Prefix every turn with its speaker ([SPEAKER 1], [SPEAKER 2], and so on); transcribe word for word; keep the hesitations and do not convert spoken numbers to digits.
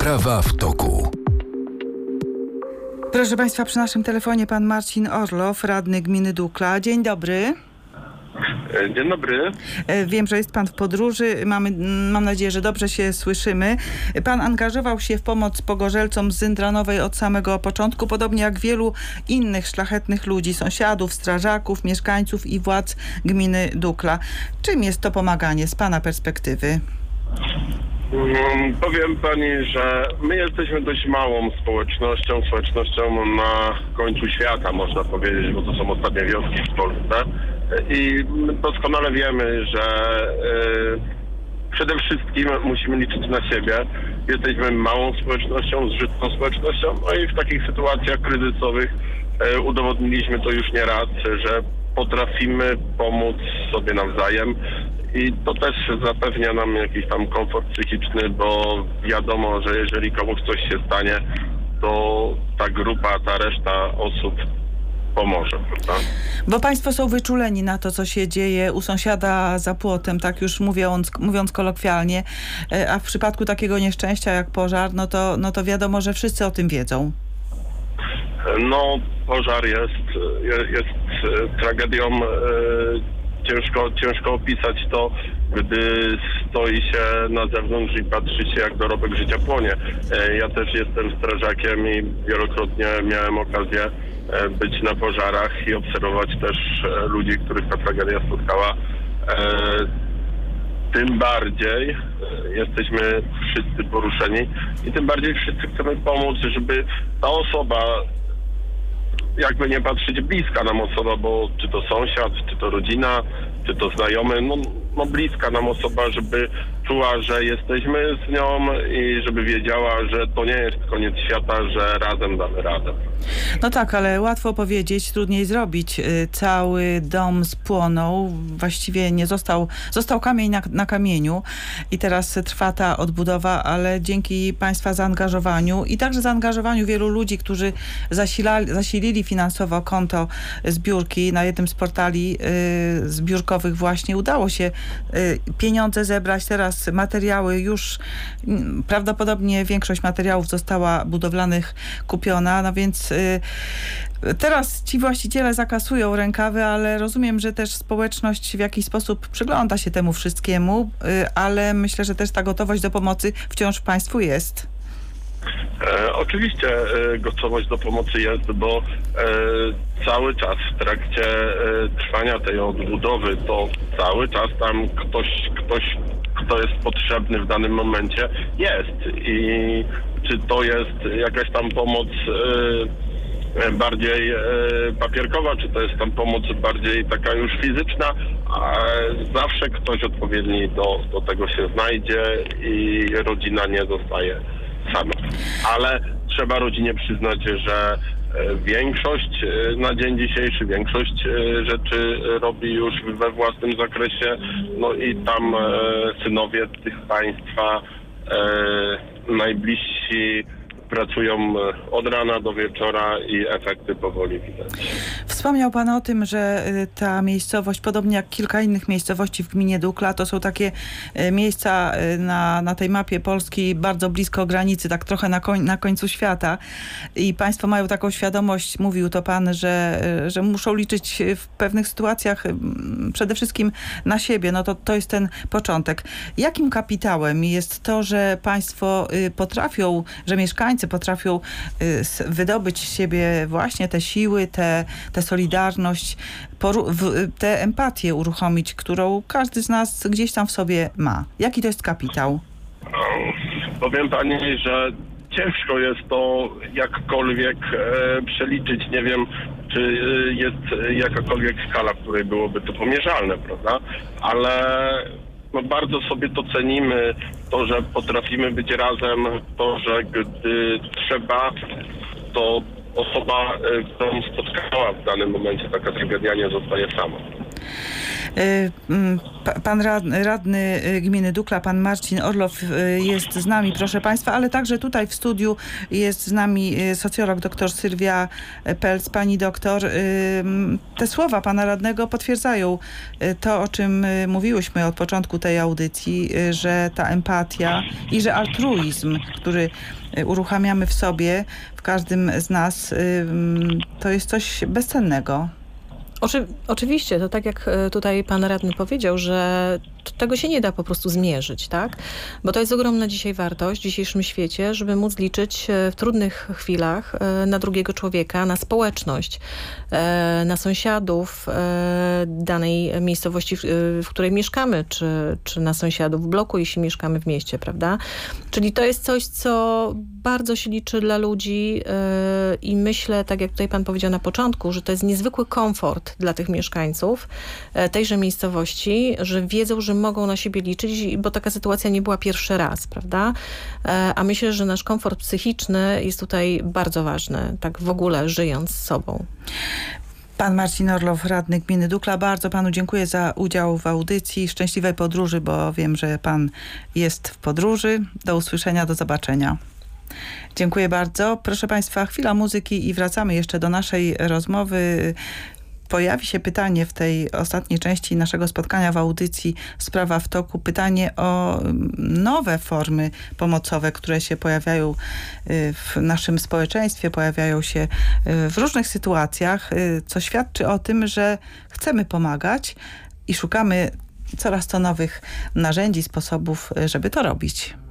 [SPEAKER 1] Sprawa w toku.
[SPEAKER 2] Proszę Państwa, przy naszym telefonie pan Marcin Orlow, radny gminy Dukla. Dzień dobry.
[SPEAKER 3] Dzień dobry.
[SPEAKER 2] Wiem, że jest pan w podróży. Mamy, mam nadzieję, że dobrze się słyszymy. Pan angażował się w pomoc pogorzelcom z Zindranowej od samego początku, podobnie jak wielu innych szlachetnych ludzi, sąsiadów, strażaków, mieszkańców i władz gminy Dukla. Czym jest to pomaganie z pana perspektywy?
[SPEAKER 3] Hmm, powiem pani, że my jesteśmy dość małą społecznością, społecznością na końcu świata, można powiedzieć, bo to są ostatnie wioski w Polsce. I doskonale wiemy, że yy, przede wszystkim musimy liczyć na siebie. Jesteśmy małą społecznością, zżytną społecznością, no i w takich sytuacjach kryzysowych yy, udowodniliśmy to już nie raz, że potrafimy pomóc sobie nawzajem. I to też zapewnia nam jakiś tam komfort psychiczny, bo wiadomo, że jeżeli komuś coś się stanie, to ta grupa, ta reszta osób pomoże, prawda?
[SPEAKER 2] Bo państwo są wyczuleni na to, co się dzieje u sąsiada za płotem, tak już mówiąc, mówiąc kolokwialnie, a w przypadku takiego nieszczęścia jak pożar, no to, no to wiadomo, że wszyscy o tym wiedzą.
[SPEAKER 3] No, pożar jest, jest, jest tragedią. Ciężko, ciężko opisać to, gdy stoi się na zewnątrz i patrzy się, jak dorobek życia płonie. Ja też jestem strażakiem i wielokrotnie miałem okazję być na pożarach i obserwować też ludzi, których ta tragedia spotkała. Tym bardziej jesteśmy wszyscy poruszeni i tym bardziej wszyscy chcemy pomóc, żeby ta osoba, jakby nie patrzeć, bliska nam osoba, bo czy to sąsiad, czy to rodzina, czy to znajomy, no, no bliska nam osoba, żeby czuła, że jesteśmy z nią i żeby wiedziała, że to nie jest koniec świata, że razem damy radę.
[SPEAKER 2] No tak, ale łatwo powiedzieć, trudniej zrobić. Cały dom spłonął, właściwie nie został, został kamień na, na kamieniu i teraz trwa ta odbudowa, ale dzięki państwa zaangażowaniu i także zaangażowaniu wielu ludzi, którzy zasilali, zasilili finansowo konto zbiórki na jednym z portali y, zbiórkowych właśnie udało się y, pieniądze zebrać. Teraz materiały już, y, prawdopodobnie większość materiałów została budowlanych kupiona, no więc y, teraz ci właściciele zakasują rękawy, ale rozumiem, że też społeczność w jakiś sposób przygląda się temu wszystkiemu, y, ale myślę, że też ta gotowość do pomocy wciąż w państwu jest.
[SPEAKER 3] E, oczywiście e, gotowość do pomocy jest, bo e, cały czas w trakcie e, trwania tej odbudowy to cały czas tam ktoś, ktoś, kto jest potrzebny w danym momencie jest. I czy to jest jakaś tam pomoc e, bardziej e, papierkowa, czy to jest tam pomoc bardziej taka już fizyczna, a zawsze ktoś odpowiedni do, do tego się znajdzie i rodzina nie zostaje sama. Ale trzeba rodzinie przyznać, że większość na dzień dzisiejszy, większość rzeczy robi już we własnym zakresie, no i tam synowie tych państwa najbliżsi pracują od rana do wieczora i efekty powoli widać.
[SPEAKER 2] Wspomniał pan o tym, że ta miejscowość, podobnie jak kilka innych miejscowości w gminie Dukla, to są takie miejsca na, na tej mapie Polski bardzo blisko granicy, tak trochę na, koń, na końcu świata. I państwo mają taką świadomość, mówił to pan, że, że muszą liczyć w pewnych sytuacjach przede wszystkim na siebie. No to, to jest ten początek. Jakim kapitałem jest to, że państwo potrafią, że mieszkańcy potrafią y, wydobyć z siebie właśnie te siły, te, te solidarność, poru- w, tę empatię uruchomić, którą każdy z nas gdzieś tam w sobie ma. Jaki to jest kapitał?
[SPEAKER 3] Powiem pani, że ciężko jest to jakkolwiek e, przeliczyć. Nie wiem, czy jest jakakolwiek skala, w której byłoby to pomierzalne, prawda? Ale no bardzo sobie to cenimy, to, że potrafimy być razem, to, że gdy trzeba, to osoba, którą spotkała w danym momencie taka tragedia, nie zostaje sama.
[SPEAKER 2] Pan radny gminy Dukla, pan Marcin Orlow jest z nami, proszę państwa, ale także tutaj w studiu jest z nami socjolog dr Sylwia Pelc. Pani doktor, te słowa pana radnego potwierdzają to, o czym mówiłyśmy od początku tej audycji, że ta empatia i że altruizm, który uruchamiamy w sobie, w każdym z nas, to jest coś bezcennego.
[SPEAKER 1] Oczy, oczywiście, to tak jak tutaj pan radny powiedział, że tego się nie da po prostu zmierzyć, tak? Bo to jest ogromna dzisiaj wartość w dzisiejszym świecie, żeby móc liczyć w trudnych chwilach na drugiego człowieka, na społeczność, na sąsiadów danej miejscowości, w której mieszkamy, czy, czy na sąsiadów w bloku, jeśli mieszkamy w mieście, prawda? Czyli to jest coś, co bardzo się liczy dla ludzi i myślę, tak jak tutaj pan powiedział na początku, że to jest niezwykły komfort dla tych mieszkańców tejże miejscowości, że wiedzą, że mogą na siebie liczyć, bo taka sytuacja nie była pierwszy raz, prawda? A myślę, że nasz komfort psychiczny jest tutaj bardzo ważny, tak w ogóle żyjąc z sobą.
[SPEAKER 2] Pan Marcin Orlow, radny gminy Dukla, bardzo panu dziękuję za udział w audycji. Szczęśliwej podróży, bo wiem, że pan jest w podróży. Do usłyszenia, do zobaczenia. Dziękuję bardzo. Proszę państwa, chwila muzyki i wracamy jeszcze do naszej rozmowy. Pojawi się pytanie w tej ostatniej części naszego spotkania w audycji Sprawa w toku. Pytanie o nowe formy pomocowe, które się pojawiają w naszym społeczeństwie, pojawiają się w różnych sytuacjach, co świadczy o tym, że chcemy pomagać i szukamy coraz to nowych narzędzi, sposobów, żeby to robić.